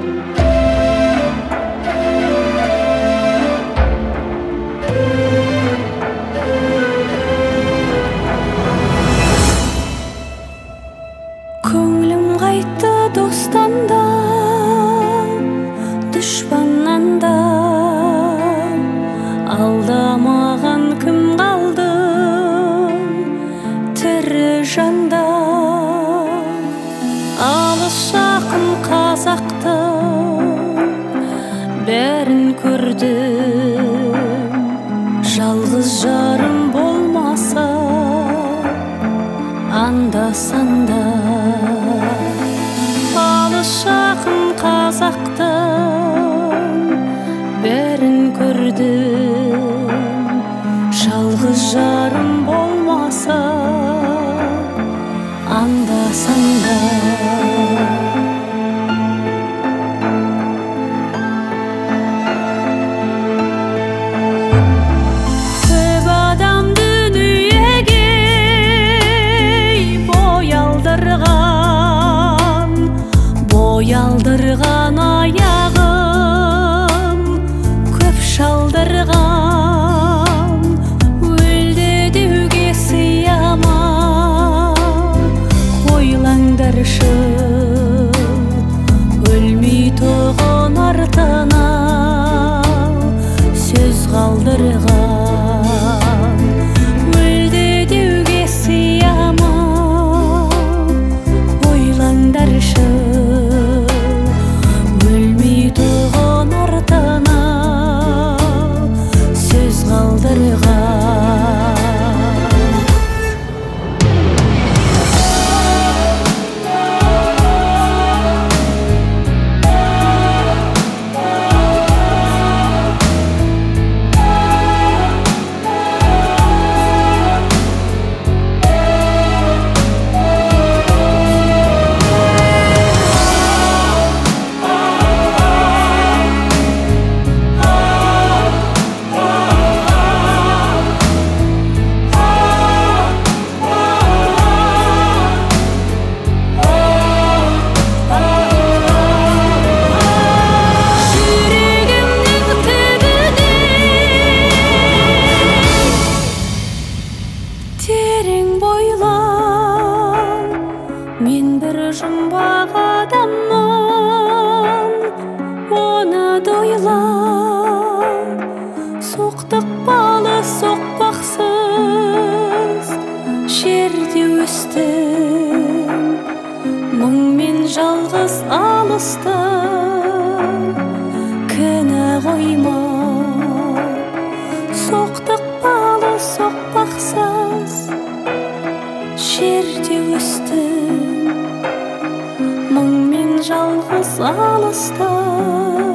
Көңлім қайтты достан да, дұшпаннан да. Алдамаған кім қалды тірі жанда? Алыс жақын қазақтың бәрін көрдім. Жалғыз жарым болмаса анда-санда. Алыс жақын қазақтың бәрін көрдім. Жалғыз жарым болмаса анда-санда. Алдырған аяғым көп шалдырған, өлді деуге сыяма. Ойлаңдаршы, өлмей тоғын артына сөз қалдырған. Өлді деуге сыяма. Ойлаңдаршы, мен бір жұмбақ адаммын, оны дойла. Соқтықпалы соқпақсыз жерде өстім. Мұңмен жалғыз алыстым, кінә қойма. Соқтықпалы соқпақсыз жерде өстім. Мұңмен жалғыз алыстым.